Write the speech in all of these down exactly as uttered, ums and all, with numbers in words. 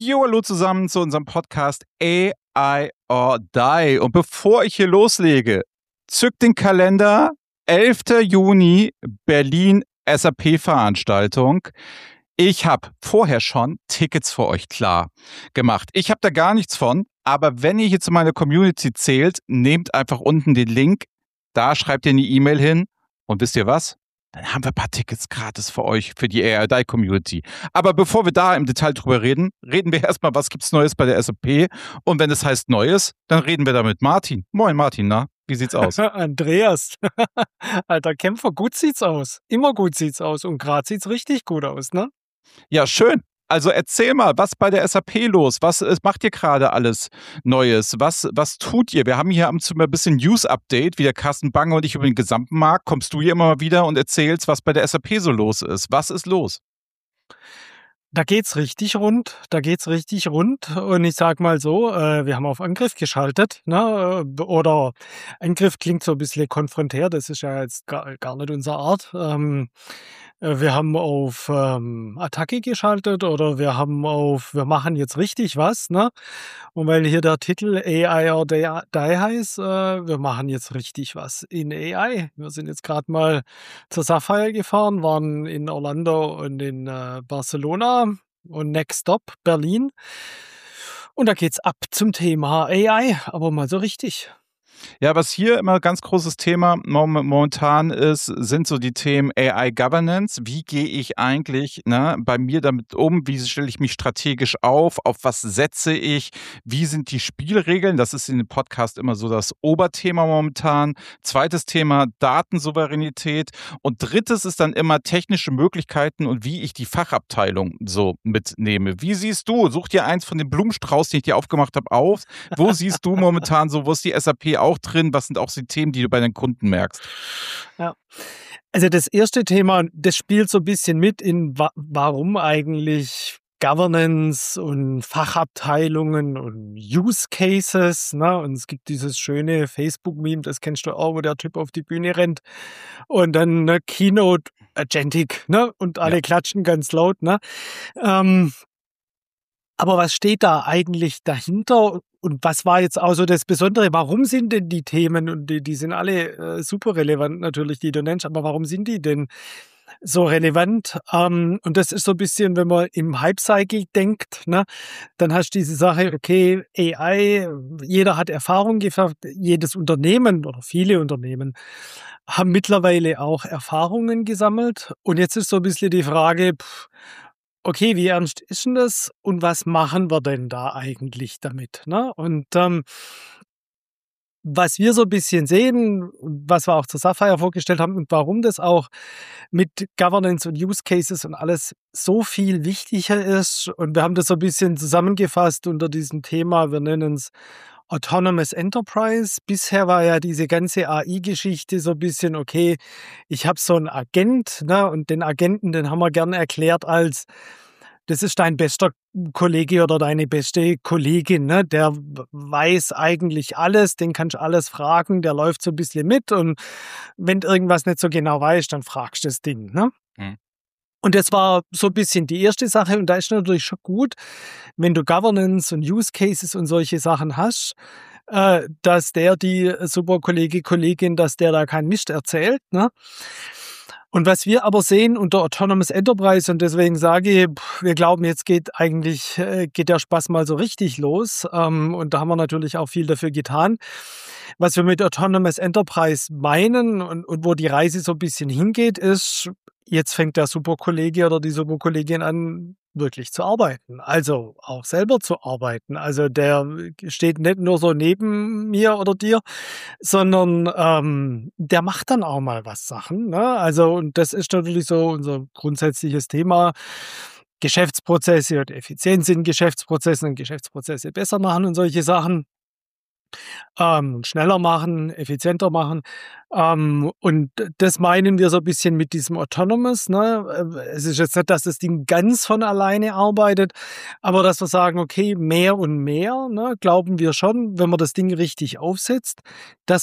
Jo, hallo zusammen zu unserem Podcast A I or Die. Und bevor ich hier loslege, zückt den Kalender, elfter Juni, Berlin S A P-Veranstaltung. Ich habe vorher schon Tickets für euch klar gemacht. Ich habe da gar nichts von, aber wenn ihr hier zu meiner Community zählt, nehmt einfach unten den Link, da schreibt ihr eine E-Mail hin und wisst ihr was? Dann haben wir ein paar Tickets gratis für euch, für die A I or Die Community. Aber bevor wir da im Detail drüber reden, reden wir erstmal, was gibt's Neues bei der S A P? Und wenn es heißt Neues, dann reden wir da mit Martin. Moin Martin, na? Wie sieht's aus? Andreas, alter Kämpfer, gut sieht's aus. Immer gut sieht's aus. Und gerade sieht's richtig gut aus, ne? Ja, schön. Also erzähl mal, was bei der S A P los? Was äh, macht ihr gerade alles Neues? Was, was tut ihr? Wir haben hier am zu ein bisschen News-Update, wie der Carsten Bange und ich über den gesamten Markt. Kommst du hier immer mal wieder und erzählst, was bei der S A P so los ist? Was ist los? Da geht's richtig rund, da geht's richtig rund. Und ich sag mal so, äh, wir haben auf Angriff geschaltet, ne? äh, Oder Angriff klingt so ein bisschen konfrontär, das ist ja jetzt gar, gar nicht unsere Art. Ähm, äh, wir haben auf ähm, Attacke geschaltet oder wir haben auf, wir machen jetzt richtig was, ne? Und weil hier der Titel A I or Die heißt, äh, wir machen jetzt richtig was in A I. Wir sind jetzt gerade mal zur Sapphire gefahren, waren in Orlando und in äh, Barcelona und Next Stop Berlin. Und da geht's ab zum Thema A I, aber mal so richtig. Ja, was hier immer ganz großes Thema mom- momentan ist, sind so die Themen A I Governance. Wie gehe ich eigentlich, ne, bei mir damit um? Wie stelle ich mich strategisch auf? Auf was setze ich? Wie sind die Spielregeln? Das ist in dem Podcast immer so das Oberthema momentan. Zweites Thema Datensouveränität. Und drittes ist dann immer technische Möglichkeiten und wie ich die Fachabteilung so mitnehme. Wie siehst du? Such dir eins von den Blumenstrauß, den ich dir aufgemacht habe, auf. Wo siehst du momentan so, wo ist die S A P auch drin? Was sind auch die Themen, die du bei den Kunden merkst? Ja. Also das erste Thema, das spielt so ein bisschen mit in wa warum eigentlich Governance und Fachabteilungen und Use Cases, ne? Und es gibt dieses schöne Facebook-Meme, das kennst du auch, wo der Typ auf die Bühne rennt und dann 'ne Keynote Agentic, ne? Und alle Ja. klatschen ganz laut, ne? Ähm aber was steht da eigentlich dahinter und was war jetzt auch so das Besondere? Warum sind denn die Themen und die die sind alle, äh, super relevant natürlich, die du nennst, aber warum sind die denn so relevant? Ähm, und das ist so ein bisschen, wenn man im Hype-Cycle denkt, ne, dann hast du diese Sache, okay, A I, jeder hat Erfahrung geschafft, jedes Unternehmen oder viele Unternehmen haben mittlerweile auch Erfahrungen gesammelt. Und jetzt ist so ein bisschen die Frage, pff, okay, wie ernst ist denn das und was machen wir denn da eigentlich damit, ne? Und, ähm, was wir so ein bisschen sehen und was wir auch zur Sapphire vorgestellt haben und warum das auch mit Governance und Use Cases und alles so viel wichtiger ist und wir haben das so ein bisschen zusammengefasst unter diesem Thema, wir nennen es Autonomous Enterprise. Bisher war ja diese ganze A I-Geschichte so ein bisschen, okay, ich habe so 'n Agent, ne, und den Agenten, den haben wir gern erklärt als das ist dein bester Kollege oder deine beste Kollegin, ne? Der w weiß eigentlich alles, den kannst du alles fragen, der läuft so ein bisschen mit und wenn du irgendwas nicht so genau weißt, dann fragst du das Ding, ne? Mhm. Und das war so ein bisschen die erste Sache und da ist natürlich schon gut, wenn du Governance und Use Cases und solche Sachen hast, äh, dass der die super Kollege, Kollegin, dass der da keinen Mist erzählt, ne? Und was wir aber sehen unter Autonomous Enterprise und deswegen sage ich, pff, wir glauben, jetzt geht eigentlich äh, geht der Spaß mal so richtig los, ähm, und da haben wir natürlich auch viel dafür getan. Was wir mit Autonomous Enterprise meinen und und wo die Reise so ein bisschen hingeht, ist, jetzt fängt der Superkollege oder die Superkollegin an, wirklich zu arbeiten, also auch selber zu arbeiten. Also, der steht nicht nur so neben mir oder dir, sondern, ähm, der macht dann auch mal was Sachen, ne? Also, und das ist natürlich so unser grundsätzliches Thema. Geschäftsprozesse und Effizienz in Geschäftsprozessen und Geschäftsprozesse besser machen und solche Sachen. Ähm, schneller machen, effizienter machen. Ähm, und das meinen wir so ein bisschen mit diesem Autonomous, ne? Äh, es ist jetzt nicht, dass das Ding ganz von alleine arbeitet, aber dass wir sagen: „Okay, mehr und mehr, ne, glauben wir schon, wenn man das Ding richtig aufsetzt, dass man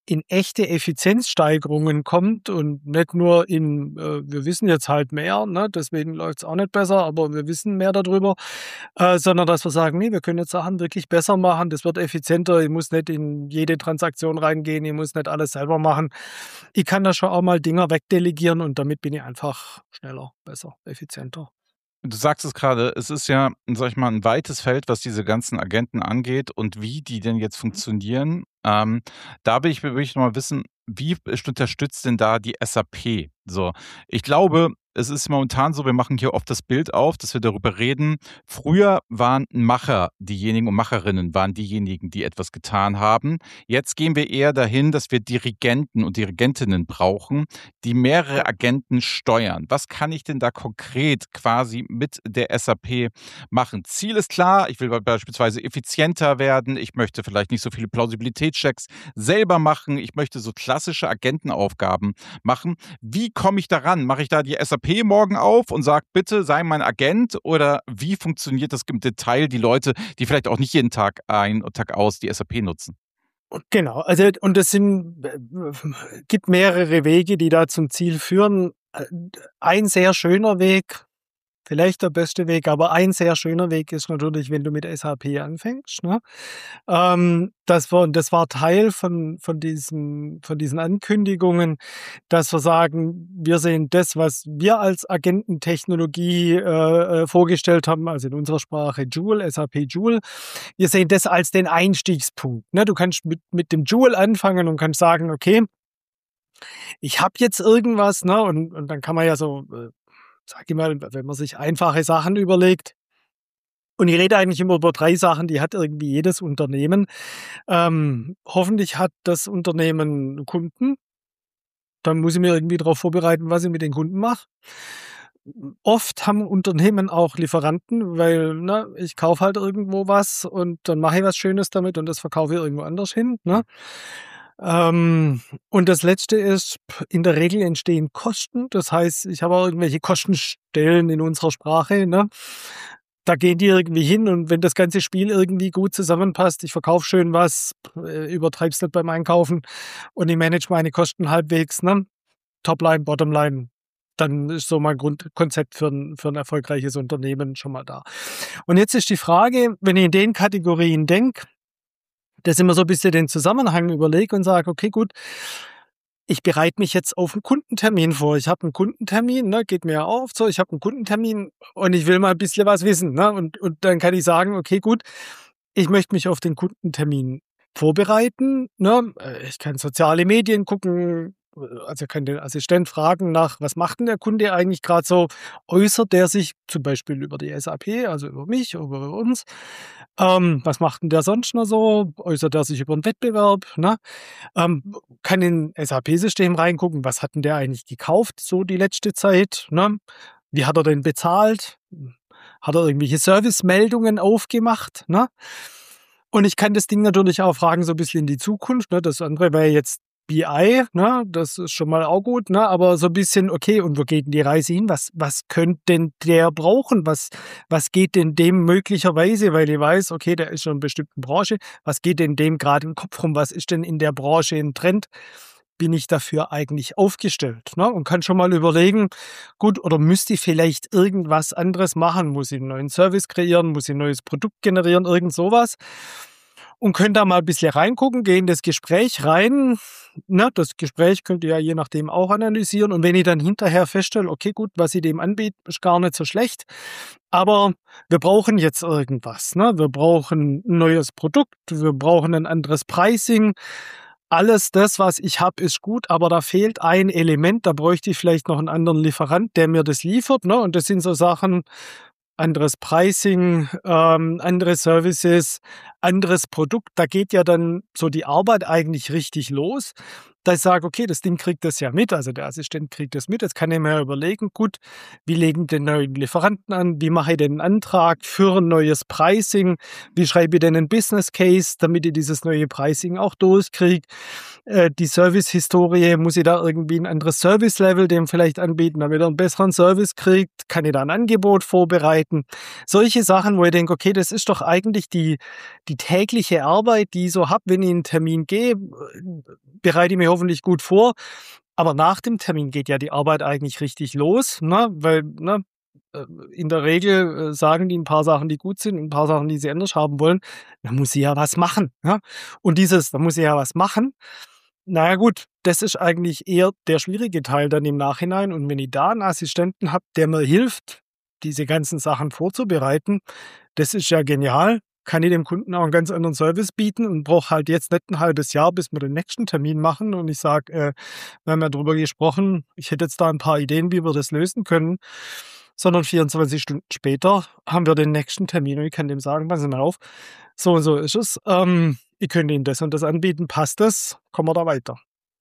in echte Effizienzsteigerungen kommt und nicht nur in, äh, wir wissen jetzt halt mehr, ne, deswegen läuft es auch nicht besser, aber wir wissen mehr darüber, äh, sondern dass wir sagen, nee, wir können jetzt Sachen wirklich besser machen, das wird effizienter, ich muss nicht in jede Transaktion reingehen, ich muss nicht alles selber machen. Ich kann da schon auch mal Dinger wegdelegieren und damit bin ich einfach schneller, besser, effizienter. Du sagst es gerade, es ist ja, sag ich mal, ein weites Feld, was diese ganzen Agenten angeht und wie die denn jetzt funktionieren. Ähm, da will ich will ich noch mal wissen, wie unterstützt denn da die S A P? So, ich glaube, es ist momentan so, wir machen hier oft das Bild auf, dass wir darüber reden. Früher waren Macher diejenigen und Macherinnen waren diejenigen, die etwas getan haben. Jetzt gehen wir eher dahin, dass wir Dirigenten und Dirigentinnen brauchen, die mehrere Agenten steuern. Was kann ich denn da konkret quasi mit der S A P machen? Ziel ist klar, ich will beispielsweise effizienter werden, ich möchte vielleicht nicht so viele Plausibilitätschecks selber machen, ich möchte so klassische Agentenaufgaben machen. Wie komme ich daran? Mache ich da die S A P morgen auf und sage, bitte sei mein Agent? Oder wie funktioniert das im Detail, die Leute, die vielleicht auch nicht jeden Tag ein und Tag aus die S A P nutzen? Genau, also und es sind, äh, gibt mehrere Wege, die da zum Ziel führen. Äh, Ein sehr schöner Weg, vielleicht der beste Weg, aber ein sehr schöner Weg ist natürlich, wenn du mit S A P anfängst, ne? Ähm, das war das war Teil von von diesen von diesen Ankündigungen, dass wir sagen, wir sehen das, was wir als Agententechnologie, äh, äh, vorgestellt haben, also in unserer Sprache Joule, S A P Joule. Wir sehen das als den Einstiegspunkt, ne? Du kannst mit mit dem Joule anfangen und kannst sagen: „Okay, ich habe jetzt irgendwas", ne? Und und dann kann man ja so, äh, sage ich mal, wenn man sich einfache Sachen überlegt, und ich rede eigentlich immer über drei Sachen, die hat irgendwie jedes Unternehmen. Ähm, hoffentlich hat das Unternehmen Kunden. Dann muss ich mir irgendwie darauf vorbereiten, was ich mit den Kunden mache. Oft haben Unternehmen auch Lieferanten, weil, ne, ich kaufe halt irgendwo was und dann mache ich was Schönes damit und das verkaufe ich irgendwo anders hin, ne? Ähm, und das Letzte ist, p- in der Regel entstehen Kosten. Das heißt, ich habe auch irgendwelche Kostenstellen in unserer Sprache, ne? Da gehen die irgendwie hin und wenn das ganze Spiel irgendwie gut zusammenpasst, ich verkaufe schön was, äh, übertreib's nicht beim Einkaufen und ich manage meine Kosten halbwegs, ne? Topline, Bottomline, dann ist so mein Grundkonzept für ein, für ein erfolgreiches Unternehmen schon mal da. Und jetzt ist die Frage, wenn ich in den Kategorien denke, dass ich mir so ein bisschen den Zusammenhang überlege und sage, okay, gut, ich bereite mich jetzt auf einen Kundentermin vor. Ich habe einen Kundentermin, ne, geht mir ja auf, so, ich habe einen Kundentermin und ich will mal ein bisschen was wissen, ne? Und, und dann kann ich sagen, okay, gut, ich möchte mich auf den Kundentermin vorbereiten, ne? Äh, Ich kann soziale Medien gucken, äh, also kann den Assistent fragen nach, was macht denn der Kunde eigentlich gerade so? Äußert der sich zum Beispiel über die S A P, also über mich, über uns? Ähm, was macht denn der sonst noch so? Äußert er sich über einen Wettbewerb, ne? Ähm, kann in S A P-System reingucken, was hat denn der eigentlich gekauft, so die letzte Zeit, ne? Wie hat er denn bezahlt? Hat er irgendwelche Servicemeldungen aufgemacht, ne? Und ich kann das Ding natürlich auch fragen, so ein bisschen in die Zukunft, ne? Das andere wäre jetzt B I, ne? Das ist schon mal auch gut, ne? Aber so ein bisschen, okay, und wo geht denn die Reise hin? Was was könnte denn der brauchen? Was was geht denn dem möglicherweise, weil ich weiß, okay, der ist schon in einer bestimmten Branche, was geht denn dem gerade im Kopf rum? Was ist denn in der Branche ein Trend? Bin ich dafür eigentlich aufgestellt, ne? Und kann schon mal überlegen, gut, oder müsste ich vielleicht irgendwas anderes machen? Muss ich einen neuen Service kreieren? Muss ich ein neues Produkt generieren? Irgend sowas. Und könnt da mal ein bisschen reingucken, gehe in das Gespräch rein. Ne, das Gespräch könnt ihr ja je nachdem auch analysieren. Und wenn ich dann hinterher feststelle, okay, gut, was ich dem anbiete, ist gar nicht so schlecht. Aber wir brauchen jetzt irgendwas. Ne? Wir brauchen ein neues Produkt, wir brauchen ein anderes Pricing. Alles das, was ich habe, ist gut, aber da fehlt ein Element. Da bräuchte ich vielleicht noch einen anderen Lieferant, der mir das liefert. Ne? Und das sind so Sachen, anderes Pricing, ähm, andere Services, anderes Produkt. Da geht ja dann so die Arbeit eigentlich richtig los. dass ich sage, okay, das Ding kriegt das ja mit, also der Assistent kriegt das mit. Jetzt kann ich mir überlegen, gut, wie legen den neuen Lieferanten an, wie mache ich den Antrag für ein neues Pricing, wie schreibe ich denn einen Business Case, damit ich dieses neue Pricing auch durchkriege. Äh, die Service-Historie, muss ich da irgendwie ein anderes Service-Level dem vielleicht anbieten, damit er einen besseren Service kriegt, kann ich da ein Angebot vorbereiten. Solche Sachen, wo ich denke, okay, das ist doch eigentlich die, die tägliche Arbeit, die ich so habe, wenn ich in einen Termin gehe, bereite ich mich hoffentlich gut vor. Aber nach dem Termin geht ja die Arbeit eigentlich richtig los, ne? Weil ne, in der Regel sagen die ein paar Sachen, die gut sind, und ein paar Sachen, die sie anders haben wollen. Da muss sie ja was machen. Ja? Und dieses, da muss sie ja was machen. Naja gut, das ist eigentlich eher der schwierige Teil dann im Nachhinein. Und wenn ich da einen Assistenten habe, der mir hilft, diese ganzen Sachen vorzubereiten, das ist ja genial. Kann ich dem Kunden auch einen ganz anderen Service bieten und brauche halt jetzt nicht ein halbes Jahr, bis wir den nächsten Termin machen. Und ich sage, äh, wir haben ja darüber gesprochen, ich hätte jetzt da ein paar Ideen, wie wir das lösen können. Sondern vierundzwanzig Stunden später haben wir den nächsten Termin und ich kann dem sagen, passen Sie mal auf, so und so ist es. Ähm, ich könnte Ihnen das und das anbieten, passt das, kommen wir da weiter.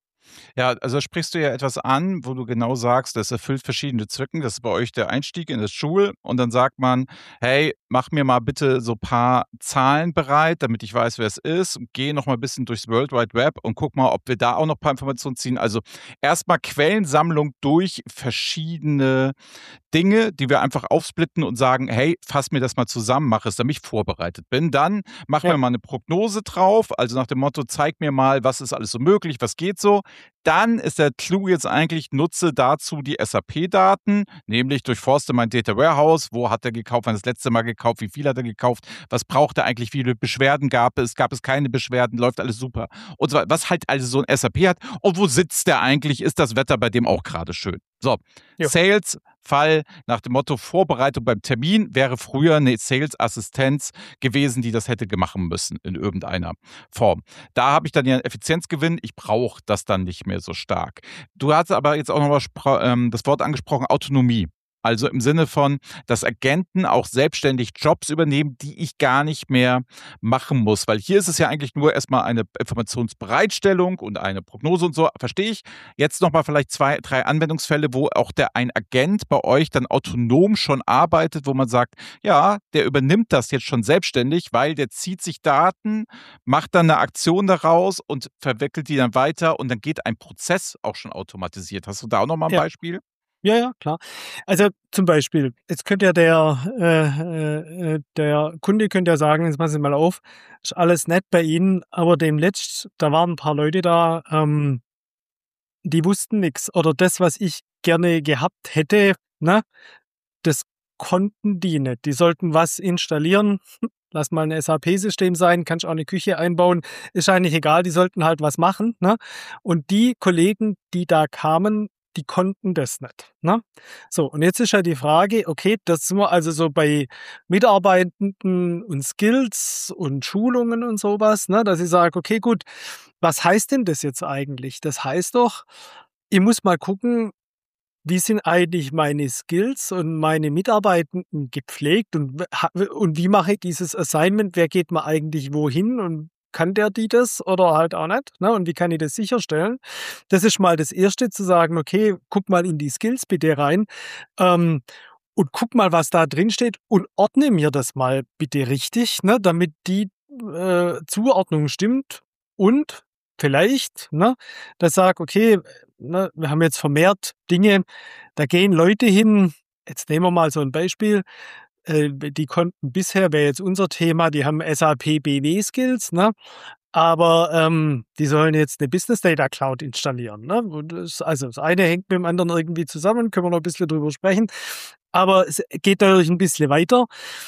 Ja, also sprichst du ja etwas an, wo du genau sagst, das erfüllt verschiedene Zwecke. Das ist bei euch der Einstieg in das Schul und dann sagt man, hey, mach mir mal bitte so ein paar Zahlen bereit, damit ich weiß, wer es ist. Und geh noch mal ein bisschen durchs World Wide Web und guck mal, ob wir da auch noch ein paar Informationen ziehen. Also erstmal Quellensammlung durch verschiedene Dinge, die wir einfach aufsplitten und sagen, hey, fass mir das mal zusammen, mach es, damit ich vorbereitet bin. Dann machen Ja. wir mal eine Prognose drauf, also nach dem Motto, zeig mir mal, was ist alles so möglich, was geht so. Dann ist der Clou jetzt eigentlich, nutze dazu die S A P-Daten, nämlich durchforste mein Data Warehouse. Wo hat er gekauft, wann das letzte Mal gekauft, wie viel hat er gekauft, was braucht er eigentlich, wie viele Beschwerden gab es, gab es keine Beschwerden, läuft alles super. Und so, was halt also so ein S A P hat und wo sitzt der eigentlich, ist das Wetter bei dem auch gerade schön. So, Jo. Sales-Fall nach dem Motto Vorbereitung beim Termin wäre früher eine Sales-Assistenz gewesen, die das hätte machen müssen in irgendeiner Form. Da habe ich dann ja einen Effizienzgewinn, ich brauche das dann nicht mehr so stark. Du hast aber jetzt auch noch mal spro- ähm, das Wort angesprochen, Autonomie. Also im Sinne von, dass Agenten auch selbstständig Jobs übernehmen, die ich gar nicht mehr machen muss. Weil hier ist es ja eigentlich nur erstmal eine Informationsbereitstellung und eine Prognose und so, verstehe ich. Jetzt nochmal vielleicht zwei, drei Anwendungsfälle, wo auch der ein Agent bei euch dann autonom schon arbeitet, wo man sagt, ja, der übernimmt das jetzt schon selbstständig, weil der zieht sich Daten, macht dann eine Aktion daraus und verwickelt die dann weiter und dann geht ein Prozess auch schon automatisiert. Hast du da auch nochmal ein Ja. Beispiel? Ja, ja, klar. Also zum Beispiel, jetzt könnte ja der, äh, äh, der Kunde könnte ja sagen, jetzt passen Sie mal auf, ist alles nett bei Ihnen, aber demnächst, da waren ein paar Leute da, ähm, die wussten nichts oder das, was ich gerne gehabt hätte, ne, das konnten die nicht. Die sollten was installieren, lass mal ein S A P-System sein, kannst auch eine Küche einbauen, ist eigentlich egal, die sollten halt was machen, ne? Und die Kollegen, die da kamen, die konnten das nicht, ne? So, und jetzt ist ja die Frage, okay, das sind wir also so bei Mitarbeitenden und Skills und Schulungen und sowas, ne, dass ich sage, okay, gut, was heißt denn das jetzt eigentlich? Das heißt doch, ich muss mal gucken, wie sind eigentlich meine Skills und meine Mitarbeitenden gepflegt und, w- ha- und wie mache ich dieses Assignment? Wer geht mal eigentlich wohin und kann der die das oder halt auch nicht? Ne? Und wie kann ich das sicherstellen? Das ist mal das Erste, zu sagen, okay, guck mal in die Skills bitte rein ähm, und guck mal, was da drin steht und ordne mir das mal bitte richtig, ne? Damit die äh, Zuordnung stimmt und vielleicht, ne, dass ich sage, okay, ne, wir haben jetzt vermehrt Dinge, da gehen Leute hin, jetzt nehmen wir mal so ein Beispiel, äh, die konnten bisher, wäre jetzt unser Thema, die haben S A P B W-Skills, ne? Aber ähm, die sollen jetzt eine Business Data Cloud installieren. Ne? Und das, also das eine hängt mit dem anderen irgendwie zusammen, können wir noch ein bisschen drüber sprechen. Aber es geht natürlich ein bisschen weiter.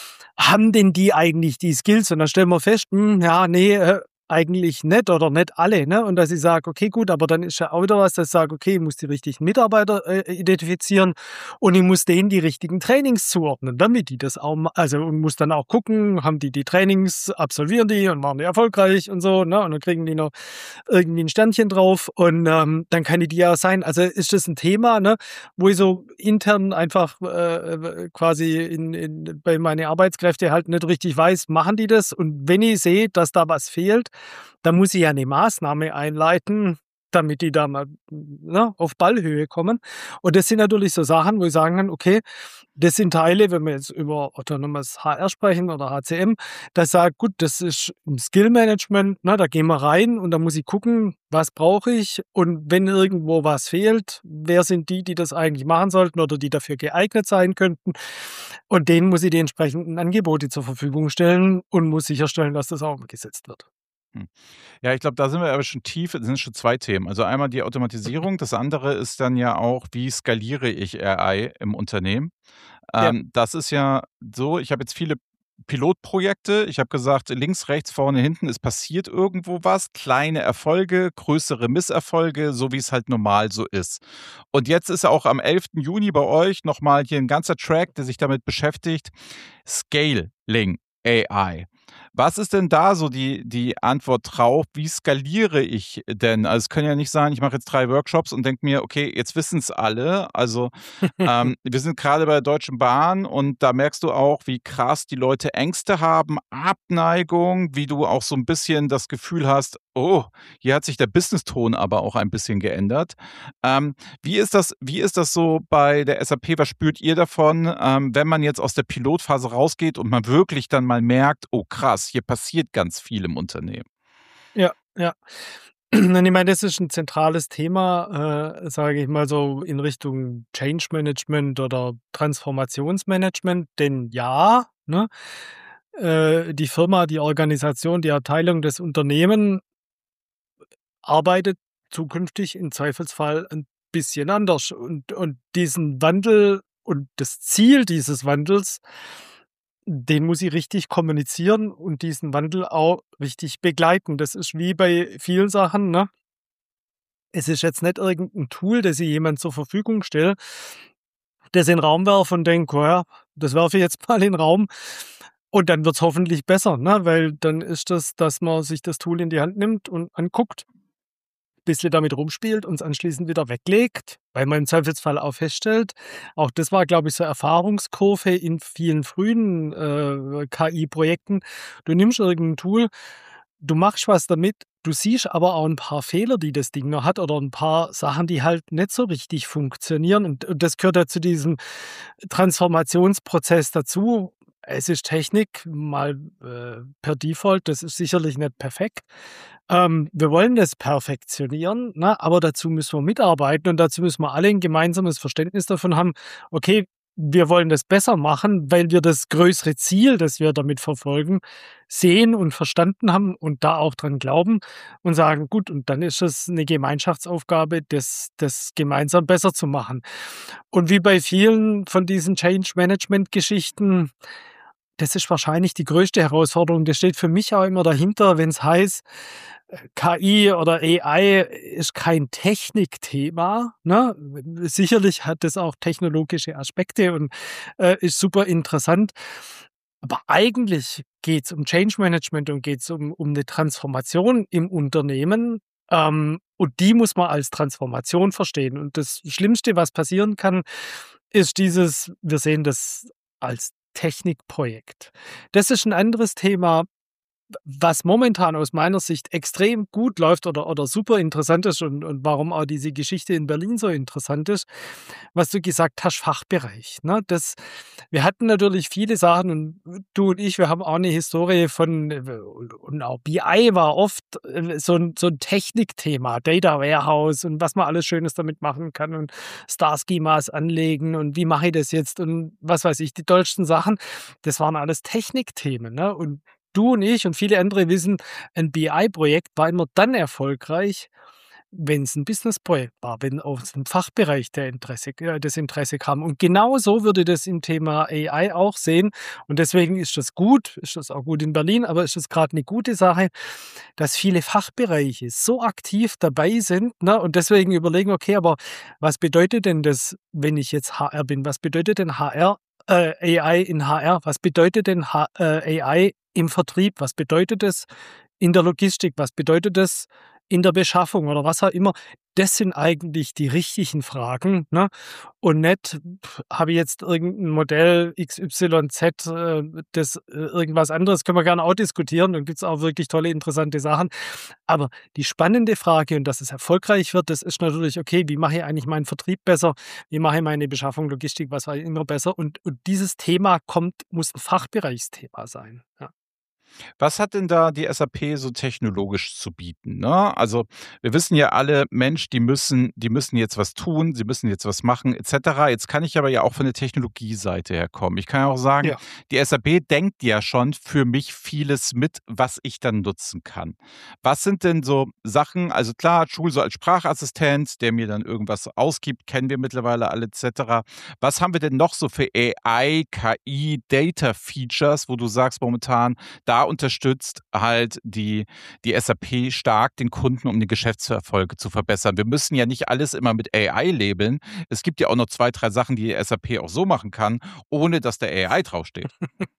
Haben denn die eigentlich die Skills? Und dann stellen wir fest, hm, ja, nee, äh, eigentlich nicht oder nicht alle. Ne? Und dass ich sage, okay, gut, aber dann ist ja auch wieder was, dass ich sage, okay, ich muss die richtigen Mitarbeiter äh, identifizieren und ich muss denen die richtigen Trainings zuordnen, damit die das auch, ma- also und muss dann auch gucken, haben die die Trainings, absolvieren die und waren die erfolgreich und so, ne? Und dann kriegen die noch irgendwie ein Sternchen drauf und ähm, dann kann die die ja sein. Also ist das ein Thema, ne, wo ich so intern einfach äh, quasi in, in, bei meinen Arbeitskräften halt nicht richtig weiß, machen die das? Und wenn ich sehe, dass da was fehlt, dann muss ich ja eine Maßnahme einleiten. damit die da mal, ne, auf Ballhöhe kommen. Und das sind natürlich so Sachen, wo ich sagen kann, okay, das sind Teile, wenn wir jetzt über autonomes H R sprechen oder H C M, das sagt, gut, das ist im Skill-Management, ne, da gehen wir rein und da muss ich gucken, was brauche ich und wenn irgendwo was fehlt, wer sind die, die das eigentlich machen sollten oder die dafür geeignet sein könnten und denen muss ich die entsprechenden Angebote zur Verfügung stellen und muss sicherstellen, dass das auch umgesetzt wird. Hm. Ja, ich glaube, da sind wir aber schon tief das sind schon zwei Themen. Also, einmal die Automatisierung, das andere ist dann ja auch, wie skaliere ich A I im Unternehmen? Ja. Ähm, das ist ja so, ich habe jetzt viele Pilotprojekte. Ich habe gesagt, links, rechts, vorne, hinten, es passiert irgendwo was, kleine Erfolge, größere Misserfolge, so wie es halt normal so ist. Und jetzt ist ja auch am elften Juni bei euch noch mal hier ein ganzer Track, der sich damit beschäftigt, Scaling A I. Was ist denn da so die die Antwort drauf? Wie skaliere ich denn? Also, es können ja nicht sein, ich mache jetzt drei Workshops und denke mir: „Okay, jetzt wissen es alle." Also, ähm, wir sind gerade bei der Deutschen Bahn und da merkst du auch, wie krass die Leute Ängste haben, Abneigung, wie du auch so ein bisschen das Gefühl hast: „Oh, hier hat sich der Businesston aber auch ein bisschen geändert." Ähm, wie ist das wie ist das so bei der S A P? Was spürt ihr davon, ähm, wenn man jetzt aus der Pilotphase rausgeht und man wirklich dann mal merkt: „Oh krass, hier passiert ganz viel im Unternehmen." Ja, ja. Und ich meine, das ist ein zentrales Thema, äh, sage ich mal so in Richtung Change Management oder Transformationsmanagement, denn ja, ne, äh, die Firma, die Organisation, die Abteilung, das Unternehmen arbeitet zukünftig im Zweifelsfall ein bisschen anders und und diesen Wandel und das Ziel dieses Wandels, den muss ich richtig kommunizieren und diesen Wandel auch richtig begleiten. Das ist wie bei vielen Sachen, ne? Es ist jetzt nicht irgendein Tool, das ich jemand zur Verfügung stelle, das in 'n Raum werfe und denke: „Oh ja, das werfe ich jetzt mal in 'n Raum und dann wird's hoffentlich besser", ne? Weil dann ist das, dass man sich das Tool in die Hand nimmt und anguckt, bisschen damit rumspielt und es anschließend wieder weglegt, weil man im Zweifelsfall auch feststellt, auch das war, glaube ich, so Erfahrungskurve in vielen frühen, äh, K I-Projekten. Du nimmst irgend 'n Tool, du machst was damit, du siehst aber auch ein paar Fehler, die das Ding noch hat oder ein paar Sachen, die halt nicht so richtig funktionieren und und das gehört ja zu diesem Transformationsprozess dazu. Es ist Technik, mal, äh, per Default, das ist sicherlich nicht perfekt. Ähm, wir wollen das perfektionieren, ne, aber dazu müssen wir mitarbeiten und dazu müssen wir alle ein gemeinsames Verständnis davon haben: „Okay, wir wollen das besser machen, weil wir das größere Ziel, das wir damit verfolgen, sehen und verstanden haben und da auch dran glauben und sagen: ‚Gut, und dann ist es eine Gemeinschaftsaufgabe, das das gemeinsam besser zu machen.'" Und wie bei vielen von diesen Change-Management-Geschichten, das ist wahrscheinlich die größte Herausforderung. Das steht für mich auch immer dahinter, wenn's heißt, äh, K I oder A I ist kein Technikthema, ne? Sicherlich hat es auch technologische Aspekte und, äh, ist super interessant. Aber eigentlich geht's um Change Management und geht's um um 'ne Transformation im Unternehmen, ähm, und die muss man als Transformation verstehen. Und das Schlimmste, was passieren kann, ist dieses wir sehen das als Technikprojekt. Das ist ein anderes Thema, was momentan aus meiner Sicht extrem gut läuft oder oder super interessant ist und und warum auch diese Geschichte in Berlin so interessant ist, was du gesagt hast, Fachbereich, ne? Das wir hatten natürlich viele Sachen und du und ich, wir haben auch eine Historie von äh, und auch B I war oft, äh, so 'n so 'n Technikthema, Data Warehouse und was man alles Schönes damit machen kann und Star-Schemas anlegen und wie mache ich das jetzt und was weiß ich, die tollsten Sachen. Das waren alles Technikthemen, ne? Und du und ich und viele andere wissen, ein B I-Projekt war immer dann erfolgreich, wenn es ein Businessprojekt war, wenn aus dem Fachbereich der Interesse äh, das Interesse kam. Und genau so würde das im Thema A I auch sehen. Und deswegen ist das gut, ist das auch gut in Berlin, aber ist das gerade eine gute Sache, dass viele Fachbereiche so aktiv dabei sind, ne, und deswegen überlegen: „Okay, aber was bedeutet denn das, wenn ich jetzt H R bin? Was bedeutet denn H R äh, A I in H R? Was bedeutet denn H äh, A I im Vertrieb? Was bedeutet es in der Logistik? Was bedeutet es in der Beschaffung oder was auch immer, das sind eigentlich die richtigen Fragen, ne? Und nicht, pf, habe ich jetzt irgendein Modell X Y Z, äh, das äh, irgendwas anderes, können wir gerne auch diskutieren und gibt es auch wirklich tolle, interessante Sachen. Aber die spannende Frage und dass es erfolgreich wird, das ist natürlich, okay, wie mache ich eigentlich meinen Vertrieb besser? Wie mache ich meine Beschaffung, Logistik, was auch immer besser? Und, und dieses Thema kommt, muss ein Fachbereichsthema sein. Ja. Was hat denn da die S A P so technologisch zu bieten, ne? Also, wir wissen ja alle, Mensch, die müssen die müssen jetzt was tun, sie müssen jetzt was machen et cetera. Jetzt kann ich aber ja auch von der Technologieseite her kommen. Ich kann ja auch sagen, Ja. die S A P denkt ja schon für mich vieles mit, was ich dann nutzen kann. Was sind denn so Sachen, also klar, Joule so als Sprachassistent, der mir dann irgendwas ausgibt, kennen wir mittlerweile alle et cetera. Was haben wir denn noch so für A I, K I, Data Features, wo du sagst momentan, da unterstützt halt die die S A P stark den Kunden, um die Geschäftserfolge zu verbessern. Wir müssen ja nicht alles immer mit A I labeln. Es gibt ja auch noch zwei, drei Sachen, die die S A P auch so machen kann, ohne dass da A I draufsteht.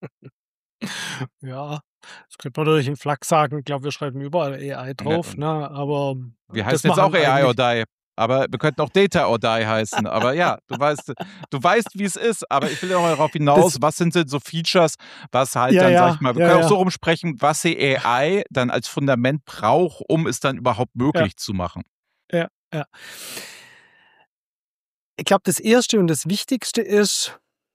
Ja, das könnte man natürlich in Flachs sagen. Ich glaube, wir schreiben überall A I Ne, drauf, ne? Aber wir das heißen jetzt auch machen A I or eigentlich. Die, aber wir könnten auch Data or Die heißen. Aber ja, du weißt du weißt, wie es ist. Aber ich will auch mal darauf Das, hinaus, was sind denn so Features, was halt ja, dann, sage ich ja, mal, wir ja, können auch so ja, rumsprechen, was die A I dann als Fundament braucht, um es dann überhaupt ja, möglich zu machen. ja, ja. Ich glaube, das Erste und das Wichtigste ist,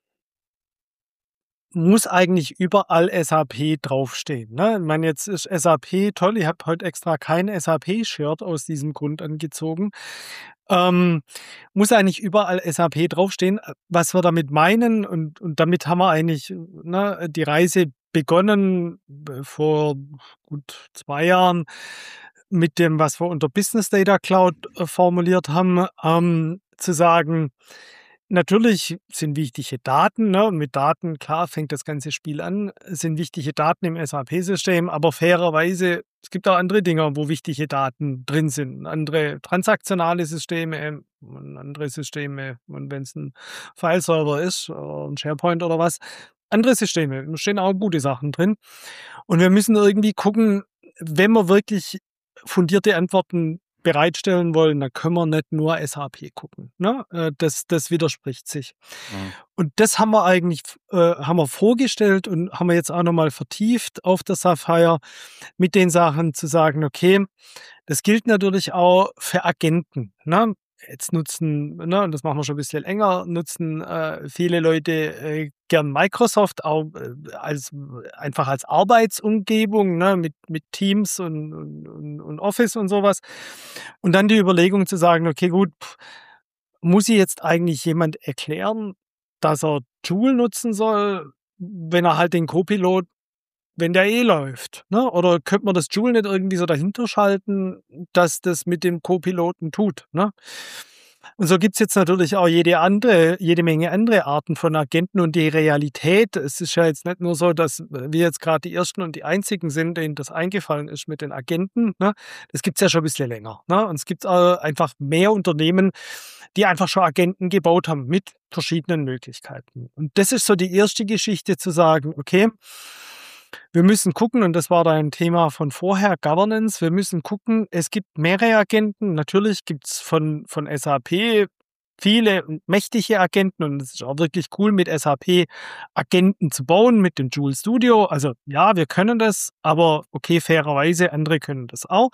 muss eigentlich überall S A P draufstehen, ne? Ich meine, jetzt ist S A P toll, ich habe heute extra kein S A P-Shirt aus diesem Grund angezogen. Ähm, muss eigentlich überall S A P draufstehen. Äh, was wir damit meinen und und damit haben wir eigentlich, äh, ne, die Reise begonnen, äh, vor gut zwei Jahren mit dem, was wir unter Business Data Cloud, äh, formuliert haben, ähm, zu sagen, natürlich sind wichtige Daten, ne? Und mit Daten, klar, fängt das ganze Spiel an, sind wichtige Daten im S A P-System, aber fairerweise, es gibt auch andere Dinge, wo wichtige Daten drin sind. Andere transaktionale Systeme und andere Systeme, und wenn es ein Fileserver ist oder ein SharePoint oder was, andere Systeme, da stehen auch gute Sachen drin. Und wir müssen irgendwie gucken, wenn wir wirklich fundierte Antworten bereitstellen wollen, dann können wir nicht nur S A P gucken, ne? Äh, das das widerspricht sich. Mhm. Und das haben wir eigentlich äh, haben wir vorgestellt und haben wir jetzt auch noch mal vertieft auf der Sapphire mit den Sachen zu sagen: „Okay, das gilt natürlich auch für Agenten", ne? Jetzt nutzen, ne, und das machen wir schon ein bisschen länger, nutzen, äh, viele Leute, äh, gern Microsoft auch, äh, als einfach als Arbeitsumgebung, ne, mit mit Teams und und und und Office und sowas. Und dann die Überlegung zu sagen: „Okay, gut, pff, muss ich jetzt eigentlich jemand erklären, dass er Joule nutzen soll, wenn er halt den Copilot wenn der eh läuft, ne? Oder könnte man das Joule nicht irgendwie so dahinter schalten, dass das mit dem Co-Piloten tut, ne? Und so gibt's jetzt natürlich auch jede andere jede Menge andere Arten von Agenten und die Realität, es ist ja jetzt nicht nur so, dass wir jetzt gerade die Ersten und die Einzigen sind, denen das eingefallen ist mit den Agenten, ne? Das gibt's ja schon ein bisschen länger, ne? Und es gibt äh, einfach mehr Unternehmen, die einfach schon Agenten gebaut haben mit verschiedenen Möglichkeiten. Und das ist so die erste Geschichte zu sagen: „Okay, wir müssen gucken", und das war da ein Thema von vorher, Governance. Wir müssen gucken, es gibt mehrere Agenten. Natürlich gibt's von von S A P viele und mächtige Agenten und es ist auch wirklich cool, mit S A P Agenten zu bauen, mit dem Joule Studio. Also ja, wir können das, aber okay, fairerweise, andere können das auch.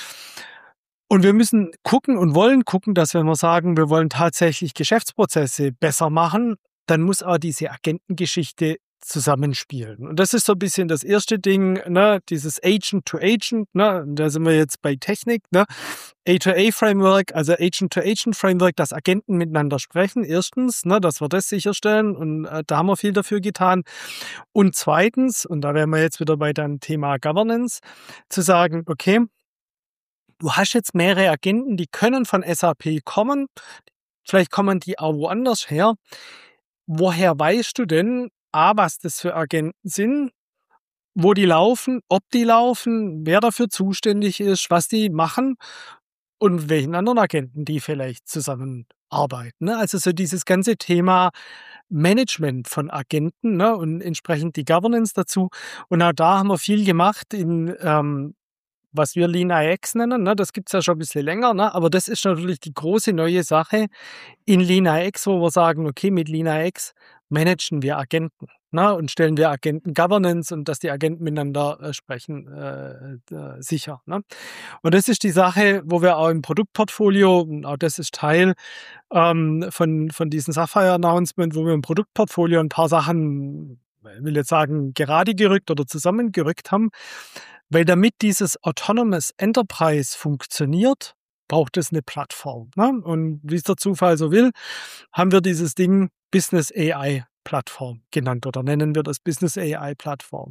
Und wir müssen gucken und wollen gucken, dass wenn wir sagen, wir wollen tatsächlich Geschäftsprozesse besser machen, dann muss auch diese Agentengeschichte zusammenspielen. Und das ist so ein bisschen das erste Ding, ne, dieses Agent to Agent, ne? Und da sind wir jetzt bei Technik, ne? A to A Framework, also Agent to Agent Framework, dass Agenten miteinander sprechen. Erstens, ne, dass wir das sicherstellen und äh, da haben wir viel dafür getan. Und zweitens, und da wären wir jetzt wieder bei deinem Thema Governance, zu sagen, okay, du hast jetzt mehrere Agenten, die können von S A P kommen. Vielleicht kommen die auch woanders her. Woher weißt du denn, A, was das für Agenten sind, wo die laufen, ob die laufen, wer dafür zuständig ist, was die machen und mit welchen anderen Agenten die vielleicht zusammenarbeiten, ne? Also so dieses ganze Thema Management von Agenten, ne, und entsprechend die Governance dazu. Und auch da haben wir viel gemacht in ähm, was wir Lean I X nennen, ne? Das gibt's ja schon ein bisschen länger, ne? Aber das ist natürlich die große neue Sache in Lean I X, wo wir sagen, okay, mit Lean I X managen wir Agenten, ne? Und stellen wir Agenten-Governance und dass die Agenten miteinander äh, sprechen, äh, äh, sicher, ne? Und das ist die Sache, wo wir auch im Produktportfolio, und auch das ist Teil ähm, von, von diesem Sapphire-Announcement, wo wir im Produktportfolio ein paar Sachen, ich will jetzt sagen, gerade gerückt oder zusammengerückt haben. Weil damit dieses Autonomous Enterprise funktioniert, braucht es eine Plattform, ne? Und wie es der Zufall so will, haben wir dieses Ding Business A I Plattform genannt oder nennen wir das Business A I Plattform.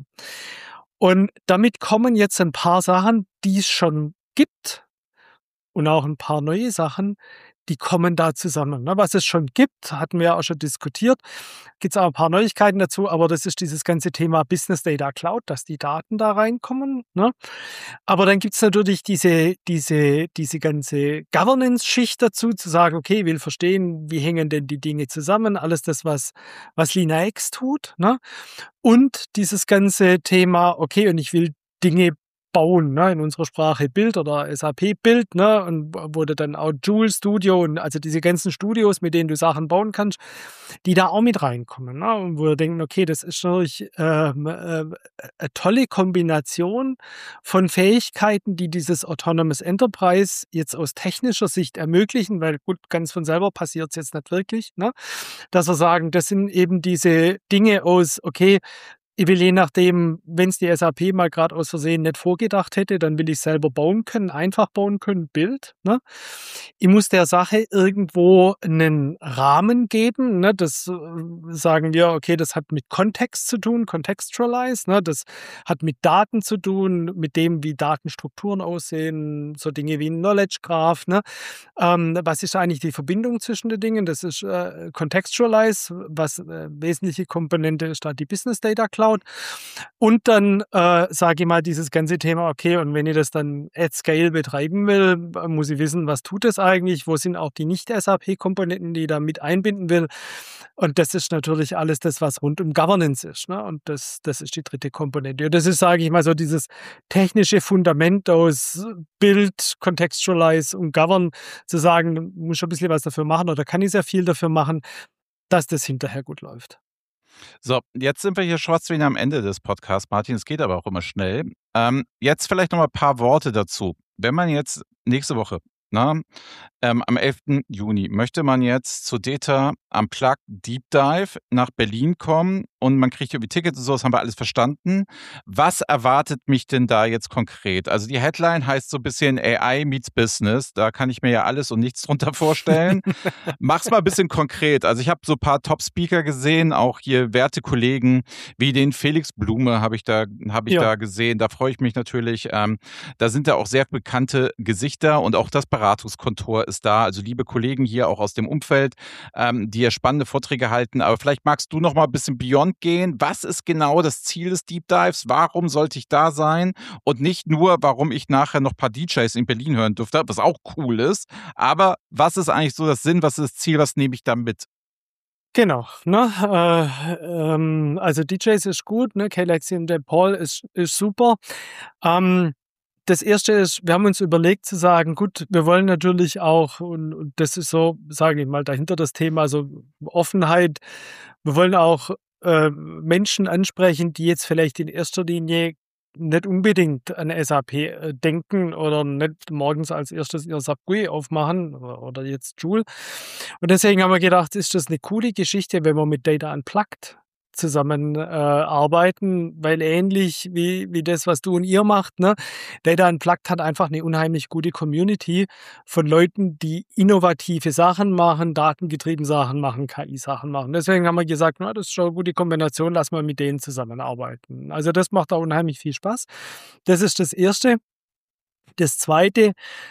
Und damit kommen jetzt ein paar Sachen, die es schon gibt und auch ein paar neue Sachen, die kommen da zusammen, ne? Was es schon gibt, hatten wir ja auch schon diskutiert, gibt es auch ein paar Neuigkeiten dazu, aber das ist dieses ganze Thema Business Data Cloud, dass die Daten da reinkommen, ne? Aber dann gibt es natürlich diese, diese, diese ganze Governance-Schicht dazu, zu sagen, okay, ich will verstehen, wie hängen denn die Dinge zusammen, alles das, was, was Lean I X tut, ne? Und dieses ganze Thema, okay, und ich will Dinge bauen, ne, in unserer Sprache Bild oder S A P Bild, ne, und wo du dann auch Joule Studio und also diese ganzen Studios, mit denen du Sachen bauen kannst, die da auch mit reinkommen, ne, und wo wir denken, okay, das ist natürlich ähm, äh, eine tolle Kombination von Fähigkeiten, die dieses Autonomous Enterprise jetzt aus technischer Sicht ermöglichen, weil gut, ganz von selber passiert es jetzt nicht wirklich, ne, dass wir sagen, das sind eben diese Dinge aus, okay, ich will je nachdem, wenn es die S A P mal gerade aus Versehen nicht vorgedacht hätte, dann will ich selber bauen können, einfach bauen können, Bild, ne? Ich muss der Sache irgendwo einen Rahmen geben, ne? Das äh, sagen wir, okay, das hat mit Kontext zu tun, contextualize, ne? Das hat mit Daten zu tun, mit dem, wie Datenstrukturen aussehen, so Dinge wie ein Knowledge Graph, ne? Ähm, was ist eigentlich die Verbindung zwischen den Dingen? Das ist äh, contextualize, was äh, wesentliche Komponente ist da die Business Data Cloud. Und dann äh, sage ich mal dieses ganze Thema, okay, und wenn ich das dann at scale betreiben will, muss ich wissen, was tut es eigentlich, wo sind auch die Nicht-S A P-Komponenten, die ich da mit einbinden will. Und das ist natürlich alles das, was rund um Governance ist, ne? Und das, das ist die dritte Komponente. Und das ist, sage ich mal, so dieses technische Fundament aus Build, Contextualize und Govern, zu sagen, du musst schon ein bisschen was dafür machen oder kann ich sehr viel dafür machen, dass das hinterher gut läuft. So, jetzt sind wir hier schwarz wie am Ende des Podcasts, Martin. Es geht aber auch immer schnell. Ähm, jetzt vielleicht noch mal ein paar Worte dazu. Wenn man jetzt nächste Woche, ne, ähm, am elften Juni, möchte man jetzt zu Data Unplugged Deep Dive nach Berlin kommen und man kriegt irgendwie Tickets und so, das haben wir alles verstanden. Was erwartet mich denn da jetzt konkret? Also die Headline heißt so ein bisschen A I meets Business. Da kann ich mir ja alles und nichts drunter vorstellen. Mach's mal ein bisschen konkret. Also ich habe so ein paar Top-Speaker gesehen, auch hier werte Kollegen wie den Felix Blume habe ich da habe ich Ja. da gesehen. Da freue ich mich natürlich. Ähm, da sind ja auch sehr bekannte Gesichter und auch das Beratungskontor ist da. Also liebe Kollegen hier auch aus dem Umfeld, ähm, die ja spannende Vorträge halten. Aber vielleicht magst du noch mal ein bisschen beyond gehen. Was ist genau das Ziel des Deep Dives? Warum sollte ich da sein? Und nicht nur, warum ich nachher noch ein paar D Js in Berlin hören dürfte, was auch cool ist. Aber was ist eigentlich so das Sinn? Was ist das Ziel? Was nehme ich da mit? Genau, ne? Äh, ähm, also D Js ist gut, ne? K-Lexi und der Paul ist, ist super. Ähm, das erste ist, wir haben uns überlegt zu sagen, gut, wir wollen natürlich auch, und, und das ist so, sage ich mal, dahinter das Thema, so Offenheit. Wir wollen auch äh, Menschen ansprechen, die jetzt vielleicht in erster Linie nicht unbedingt an S A P äh, denken oder nicht morgens als erstes ihr S A P G U I aufmachen oder, oder jetzt Joule. Und deswegen haben wir gedacht, ist das eine coole Geschichte, wenn wir mit Data Unplugged zusammen äh, arbeiten, weil ähnlich wie, wie das, was du und ihr macht, ne, Data Unplugged hat einfach eine unheimlich gute Community von Leuten, die innovative Sachen machen, datengetrieben Sachen machen, K I-Sachen machen. Deswegen haben wir gesagt, na, das ist schon eine gute Kombination, lass mal mit denen zusammenarbeiten. Also das macht auch unheimlich viel Spaß. Das ist das Erste. Das Zweite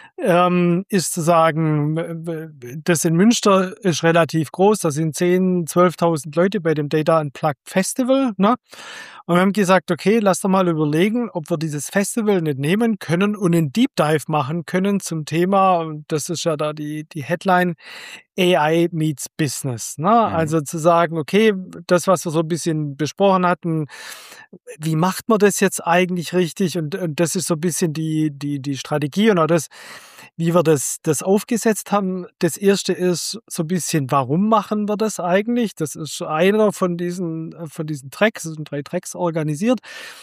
ähm, ist zu sagen, das in Münster ist relativ groß, da sind zehntausend, zwölftausend Leute bei dem Data Unplugged Festival, ne? Und wir haben gesagt, okay, lass doch mal überlegen, ob wir dieses Festival nicht nehmen können und einen Deep Dive machen können zum Thema, das ist ja da die, die Headline, A I meets Business. Ne? Mhm. Also zu sagen, okay, das, was wir so ein bisschen besprochen hatten, wie macht man das jetzt eigentlich richtig? Und, und das ist so ein bisschen die, die, die Strategie und auch das, wie wir das, das aufgesetzt haben. Das erste ist so ein bisschen, warum machen wir das eigentlich? Das ist einer von diesen, von diesen Tracks, es sind drei Tracks organisiert.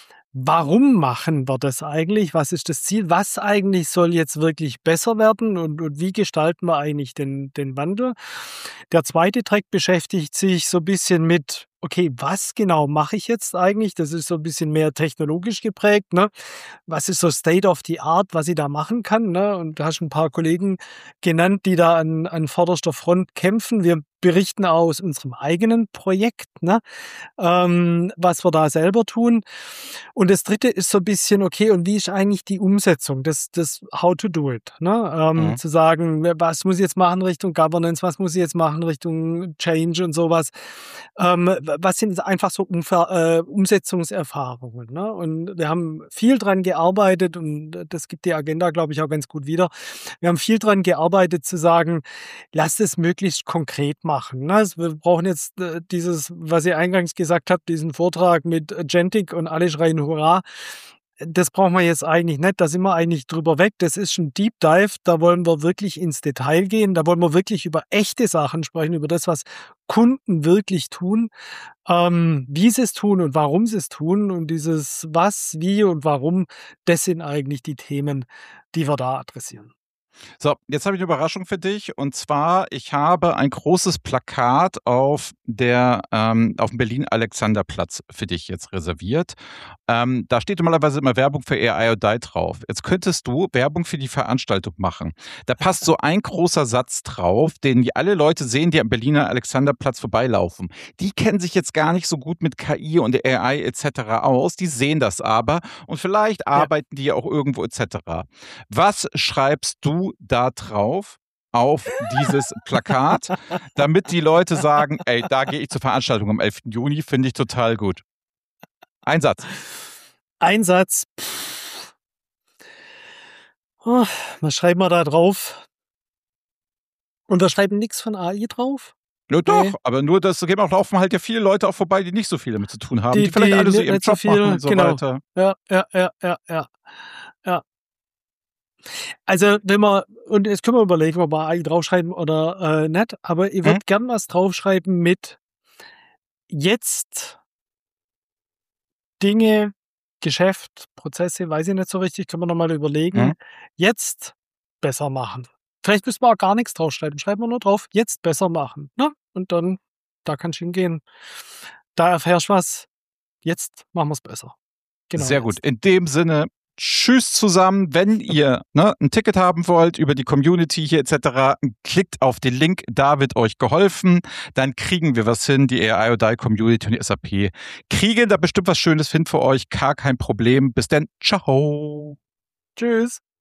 Warum machen wir das eigentlich? Was ist das Ziel? Was eigentlich soll jetzt wirklich besser werden? Und, und wie gestalten wir eigentlich den, den Wandel? Der zweite Track beschäftigt sich so ein bisschen mit, okay, was genau mache ich jetzt eigentlich? Das ist so ein bisschen mehr technologisch geprägt. Ne? Was ist so State of the Art, was ich da machen kann? Ne? Und du hast ein paar Kollegen genannt, die da an, an vorderster Front kämpfen. Wir berichten aus unserem eigenen Projekt, ne? ähm, was wir da selber tun. Und das dritte ist so ein bisschen, okay, und wie ist eigentlich die Umsetzung, das, das how to do it, ne? Ähm, Mhm. zu sagen, was muss ich jetzt machen Richtung Governance, was muss ich jetzt machen Richtung Change und sowas. Ähm, was sind einfach so Umver äh, Umsetzungserfahrungen, ne? Und wir haben viel dran gearbeitet und das gibt die Agenda, glaube ich, auch ganz gut wieder. Wir haben viel dran gearbeitet zu sagen, lasst es möglichst konkret machen, ne? Also wir brauchen jetzt äh, dieses, was ihr eingangs gesagt habt, diesen Vortrag mit Agentic und alle schreien Hurra. Das brauchen wir jetzt eigentlich nicht, da sind wir eigentlich drüber weg. Das ist ein Deep Dive, da wollen wir wirklich ins Detail gehen, da wollen wir wirklich über echte Sachen sprechen, über das, was Kunden wirklich tun, ähm, wie sie es tun und warum sie es tun. Und dieses Was, Wie und Warum, das sind eigentlich die Themen, die wir da adressieren. So, jetzt habe ich eine Überraschung für dich. Und zwar, ich habe ein großes Plakat auf der, ähm, auf dem Berlin-Alexanderplatz für dich jetzt reserviert. Ähm, da steht normalerweise immer Werbung für A I or Die drauf. Jetzt könntest du Werbung für die Veranstaltung machen. Da passt so ein großer Satz drauf, den die alle Leute sehen, die am Berliner Alexanderplatz vorbeilaufen. Die kennen sich jetzt gar nicht so gut mit K I und A I et cetera aus. Die sehen das aber und vielleicht Ja. arbeiten die ja auch irgendwo et cetera. Was schreibst du da drauf auf dieses Plakat, damit die Leute sagen, ey, da gehe ich zur Veranstaltung am elften Juni, finde ich total gut. Ein Satz. Ein Satz. Pff. Oh, was schreiben wir da drauf? Und wir schreiben nichts von A I drauf? Ja, doch, Nee. aber nur das gehen auch laufen halt ja viele Leute auch vorbei, die nicht so viel damit zu tun haben, die, Die, vielleicht die alle so nicht, ihren nicht so Job viel, machen und so genau. weiter. Ja, ja, ja, ja, ja. Ja. Also, wenn wir, und jetzt können wir überlegen, ob wir A I draufschreiben oder äh, nicht, aber ich würde Hm? gern was draufschreiben mit jetzt Dinge, Geschäft, Prozesse, weiß ich nicht so richtig, können wir nochmal überlegen. Hm? Jetzt besser machen. Vielleicht müssen wir auch gar nichts draufschreiben. Schreiben wir nur drauf, jetzt besser machen. Ne? Und dann, da kannst du hingehen. Da erfährst du was. Jetzt machen wir es besser. Genau. Sehr jetzt. gut. In dem Sinne, tschüss zusammen. Wenn ihr ne, ein Ticket haben wollt über die Community hier et cetera, klickt auf den Link, da wird euch geholfen. Dann kriegen wir was hin. Die A I or Die Community und die S A P kriegen da bestimmt was Schönes hin für euch. Gar kein Problem. Bis dann. Ciao. Tschüss.